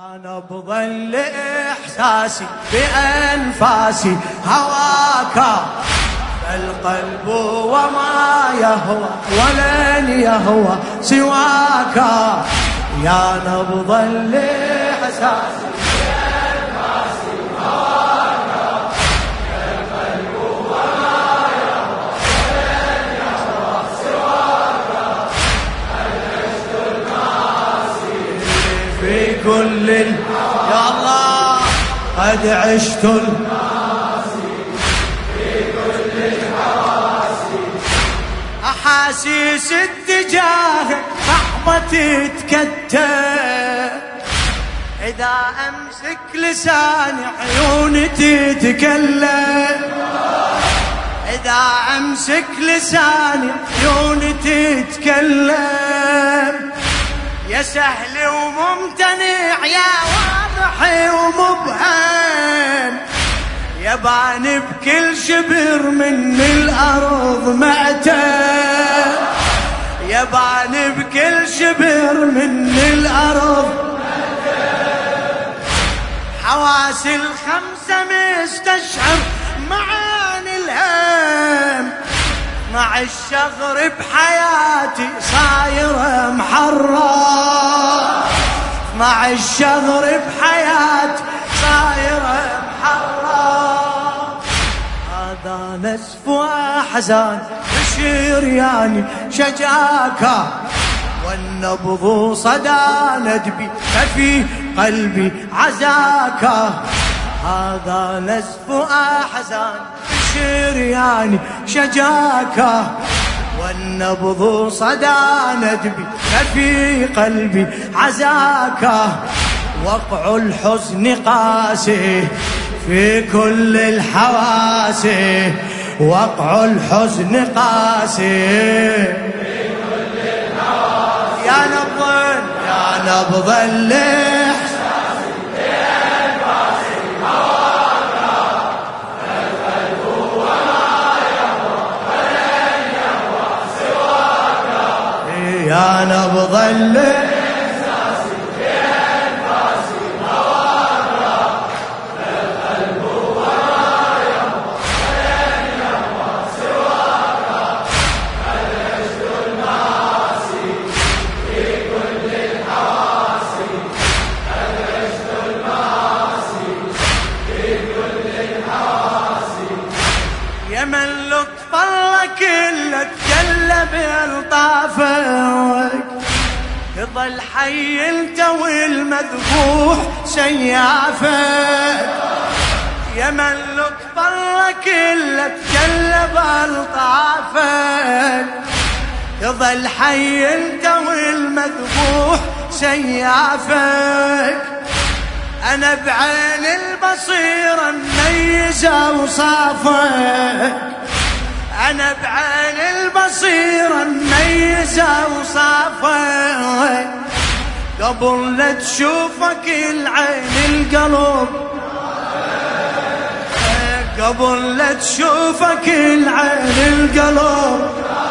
نبض الإحساس بأنفاسي هواك، فالقلب وما يهوى ولن يهوى سواك. يا نبض الإحساس بأنفاسي هواك، فالقلب وما يهوى ولن يهوى سواك. أنشد المعاصي في كل يا الله، قد عشت المعاصي في كل الحواسي. أحاسيس اتجاهك صعبة تتكتل، إذا أمسك لساني عيوني تتكلم، إذا أمسك لساني عيوني تتكلم. يا سهل وممتنع يا واضح ومبهم، يا بان بكل شبر من الأرض مأتم، يا بان بكل شبر من الأرض مأتم. حواسي الخمسة مستشعر معاني الهم، مع الشغر بحياتي صاير محرر، مع الشغر بحياتي صاير محرر. هذا نسف وأحزان بشرياني شجاك، والنبض صدى ندبي ففي قلبي عزاك. هذا نسف أحزان بشرياني شجاك، والنبض صدى ندبي ففي قلبي عزاك. وقع الحزن قاسي في كل الحواس، وقع الحزن قاسي في كل الحواس. يا نبض الإحساس بأنفاسي هواك، فالقلب وما يهوى ولن يهوى سواك. يا نبض الإحساس بأنفاسي هواك، فالقلب وما يهوى ولن يهوى سواك. أنشد المعاصي في كل الحواسي، أنشد المعاصي في كل الحواسي. يا من لطف الله كله تجلى بألطافك، يظل حي انت والمذبوح سيافك. يا من لطف الله كله تجلى بألطافك، يظل حي انت والمذبوح سيافك. انا بعين البصيرة مميز اوصافك، انا بعين البصيرة مميز اوصافك. قبل لا تشوفك العين القلب، قبل لا تشوفك العين القلب.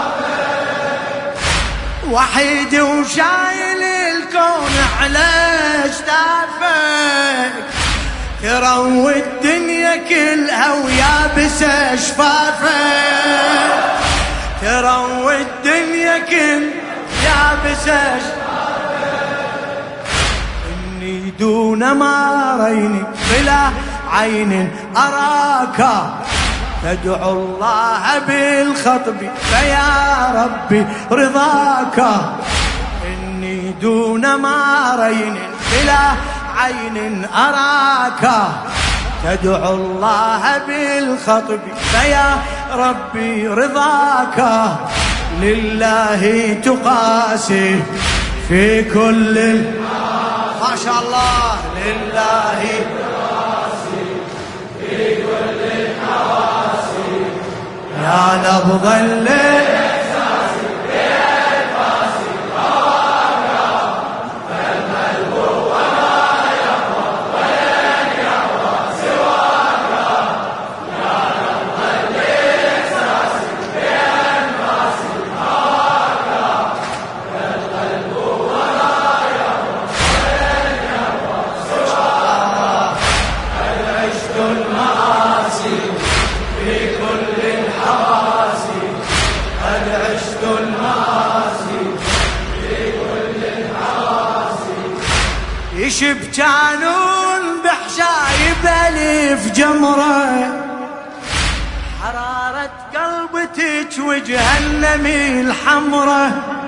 وحيد وشايل الكون على اجتافك، تروي الدنيا كلها ويابس اشفافك، تروي الدنيا كلها يابس اشفافك. اني دون ما ريني بلا عين اراك، تدعو الله بالخطب فيا ربي رضاك. إني دون ما رين بلا عين أراك، تدعو الله بالخطب فيا ربي رضاك. لله تقاسي في كل ما شاء الله، لله تقاسي في كل الحواسي. يا نبض الإحساس بأنفاسي هواك، فالقلب وما يهوى ولن يهوى سواك. يا نبض الإحساس بأنفاسي هواك، فالقلب وما يهوى ولن يهوى يشب جانون بحشايب ألف جمرة، حرارة قلبتك وجهنمي الحمرة.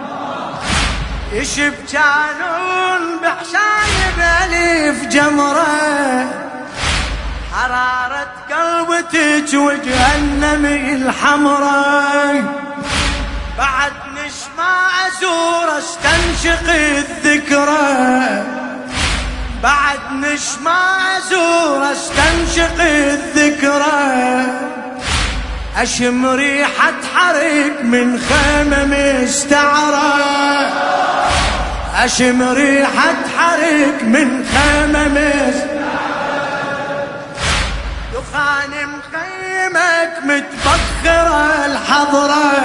يشب جانون بحشايب ألف جمرة، حرارة قلبتك وجهنمي الحمرة. بعد نشمع أزور استنشق الذكرى، بعد نشمع أزور استنشق الذكرى. أشم ريحة حرق من خيمة مستعرة، أشم ريحة حرق من خيمة مستعرة. دخان مخيمك متبخرة الحضرة،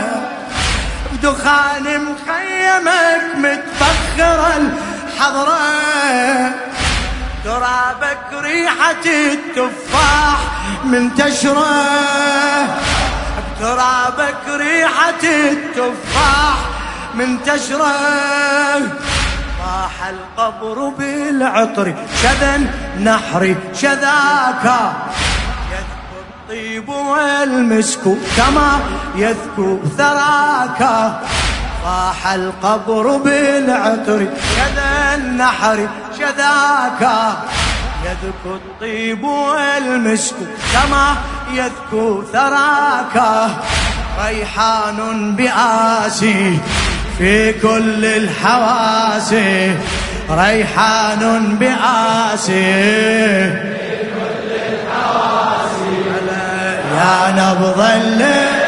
دخان مخيمك متبخرة الحضرة. ترابك ريحة التفاح منتشرة، ترابك ريحة التفاح منتشرة. طاح القبر بالعطر شذا نحري شذاكا، يذكو الطيب والمسك كما يذكو ثراكا. طاح القبر بالعطر شذا النحر شذاكا، يذكو الطيب والمسك كما يذكو ثراكا. ريحان بآسي في كل الحواس، ريحان بآسي في كل الحواس. يا نبض الليل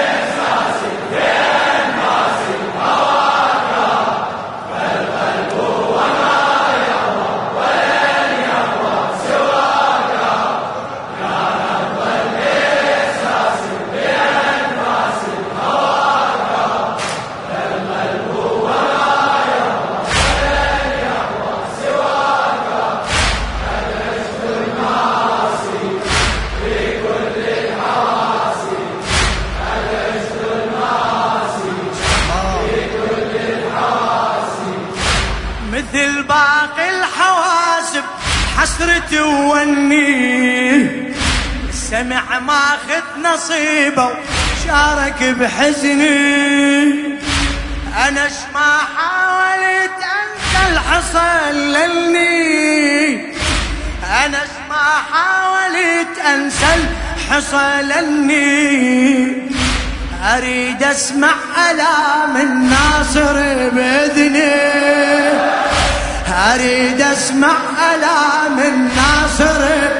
مثل باقي الحواسب حسرتي ووني. السمع ماخذ نصيبه وشارك بحزني. انا ما حاولت انسى الحصل للني، انا ما حاولت انسى الحصل للني. اريد اسمع الام الناصر باذني، اريد اسمع الام الناصر.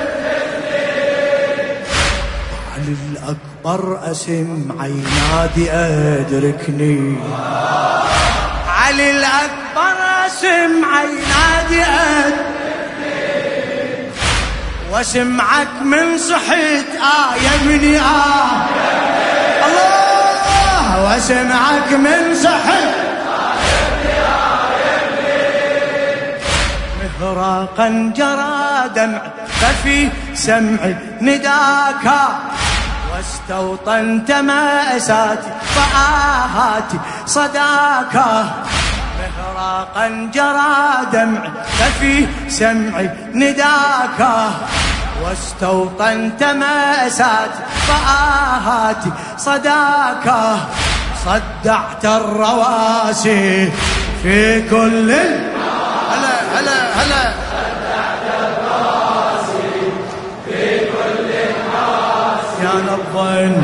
علي الاكبر اسمع ينادي ادركني، علي الاكبر اسمع ينادي ادركني. واسمعك من صحيت يا ابني الله، واسمعك من صحيت مهراقا جرى دمع ففي سمعي نداكا. واستوطنت مأساتي فآهاتي صداكا. مهراقا جرى دمع ففي سمعي نداكا. واستوطنت مأساتي فآهاتي صداكا. صدعت الرواسي في كل هلا هلا هلا. صدعت الرواسي في كل الحواسي. يا نبض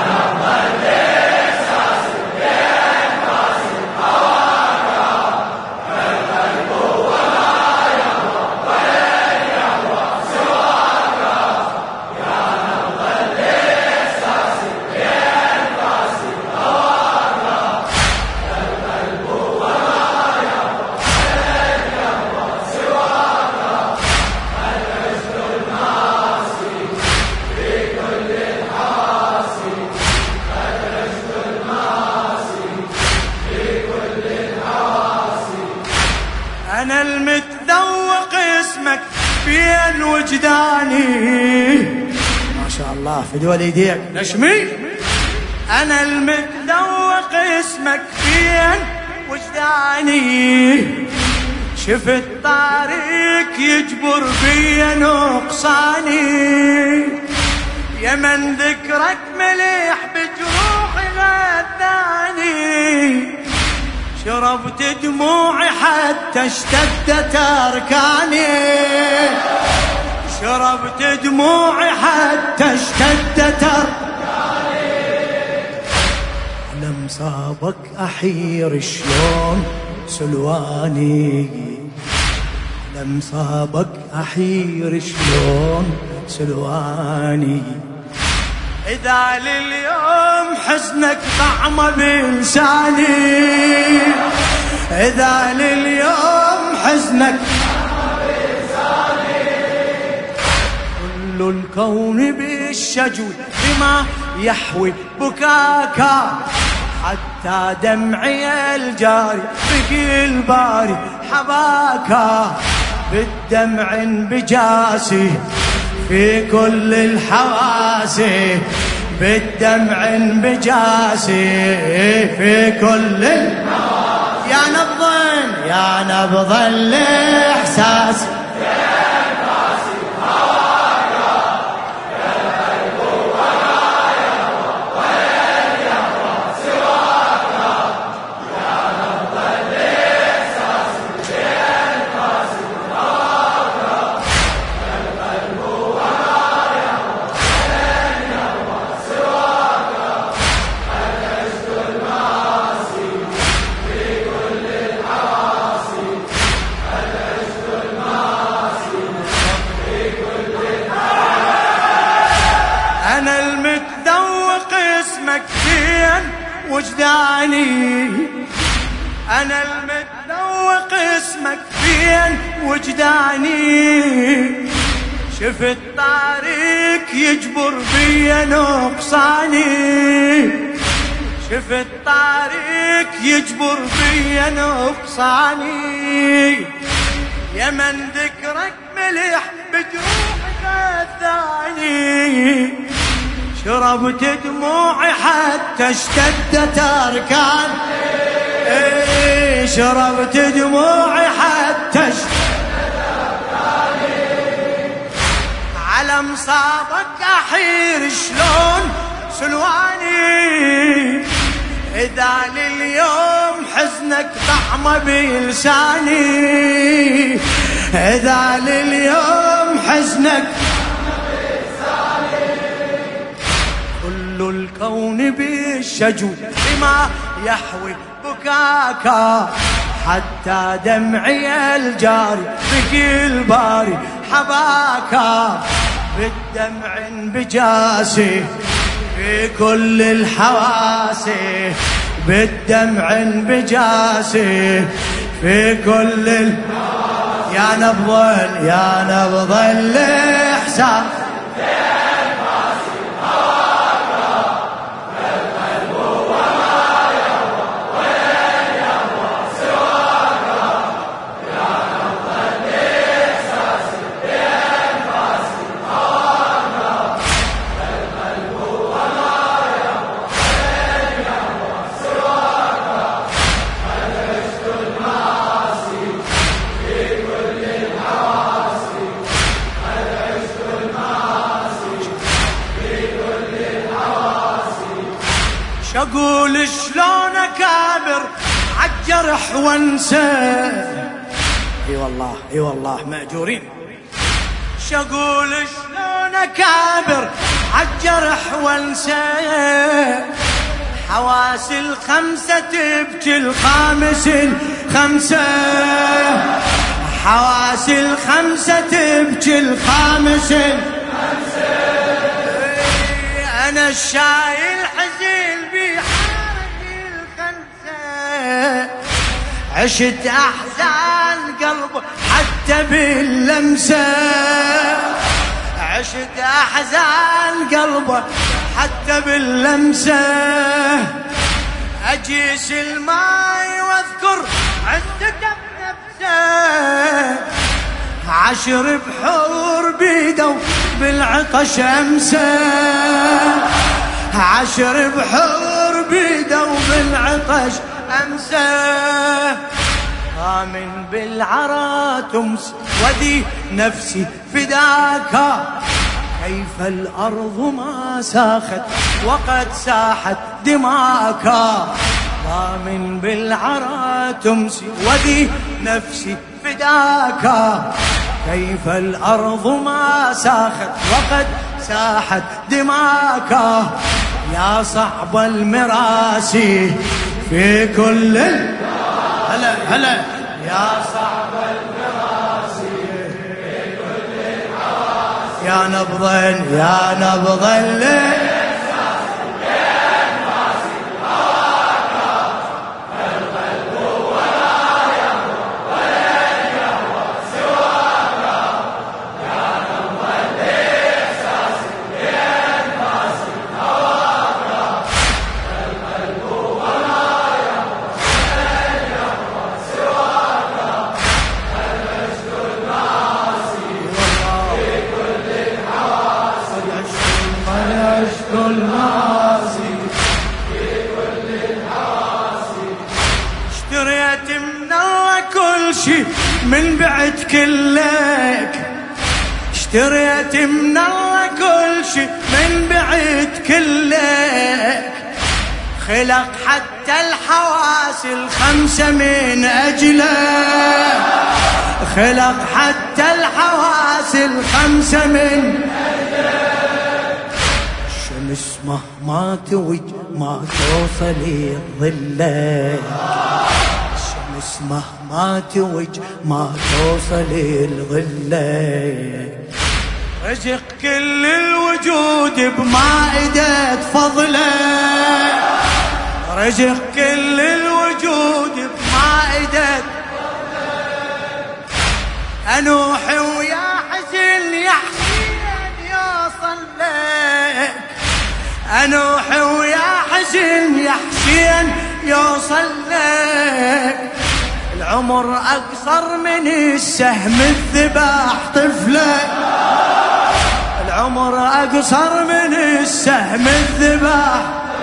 أنا المتذوق اسمك بين وجداني. ما شاء الله في دول ايديك نشمي. أنا المتذوق اسمك بين وجداني. شفت طاري يجبر بي نقصاني، يا من ذكرك مليح بجروحي غذاني، شربت دموعي حتى اشتدت أركاني، شربت دموعي حتى اشتدت أركاني. لم صابك أحير شلون سلواني، لم صابك أحير شلون سلواني، إذا لليوم حزنك طعمه بلساني، إذا لليوم حزنك طعمه بلساني. كل الكون بالشجو بما يحوي بكاكا، حتى دمعي الجاري بقي الباري حباكا، بالدمع بجاسي في كل الحواسي، بالدمع بجاسي في كل الحواسي. يا نبض الإحساس وجداني، أنا المتذوق اسمك فين وجداني، شفت طريق يجبر بي نقصاني، شفت طريق يجبر بي نقصاني، يا من ذكرك ملح بجروحك غذاني، شربت دموعي حتى اشتدت أركاني، شربت دموعي حتى اشتدت أركاني. على مصابك أحير شلون سلواني، إذا لليوم حزنك طعمه بلساني، إذا لليوم حزنك الكون بالشجو بما يحوي بكاكا، حتى دمعي الجاري بقي الباري حباكا، بالدمع بجاسي في كل الحواسي، بالدمع بجاسي في كل يا نبض الإحساس شقول شلون اكابر عالجرح وانسى، اي والله مأجورين، شقول شلون اكابر عالجرح وانسى، حواسي الخمسة تبكي الخامس الخمسة، حواسي الخمسة تبكي الخامس الخمسة، أنا الشايل حزين بحارتي الخمسة، عشت أحزان قلبه حتى باللمسة، عشت أحزان قلبه حتى باللمسة، أجيس الماي واذكر عزته بنفسه، عشر بحور بيدو بالعطش أمسى، عشر بحور بيدو بالعطش أمسى، ضامن بالعرى تمسي وذي نفسي فداك. كيف الأرض ما ساخت وقد ساحت دماك. ضامن بالعرى تمسي وذي نفسي فداك. كيف الأرض ما ساخت وقد ساحت دماك. يا صعب المراسي في كل هلا هلا يا صعب المراسي في كل العواسي. يا نبض الليل من بعد كلك. اشتريت من الله كل شي من بعد كلك. خلق حتى الحواس الخمسة من أجلك. خلق حتى الحواس الخمسة من أجلك. الشمس مهما توج ما توصل ظلك. الشمس مهما توج ما توصل الظلك. رزق كل الوجود بمائدة فضلك. رزق كل الوجود بمائدة فضلك. أنوح ويا حزن يا حسين يوصل لك. أنوح ويا حزن يا حسين يوصل لك. العمر أقصر من السهم الذبح طفلك. العمر أقصر من السهم الذبح.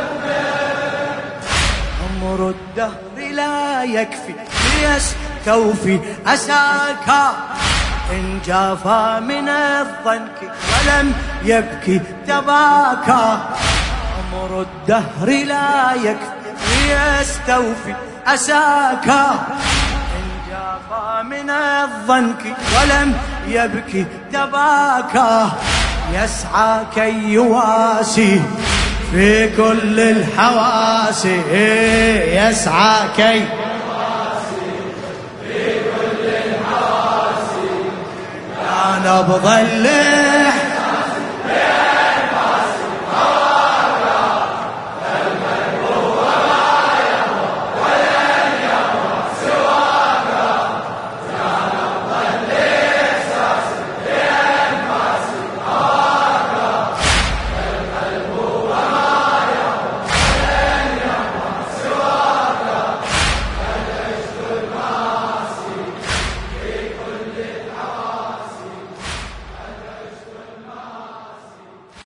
عمر الدهر لا يكفي ليستوفي أساك. إن جافى من الضنك ولم يبكي تباك. عمر الدهر لا يكفي ليستوفي أساك. إن جافى من الضنك ولم يبكي تباك. يسعى كي يواسي في كل الحواسي. يسعى كي يواسي في كل الحواسي. يا نبض الليل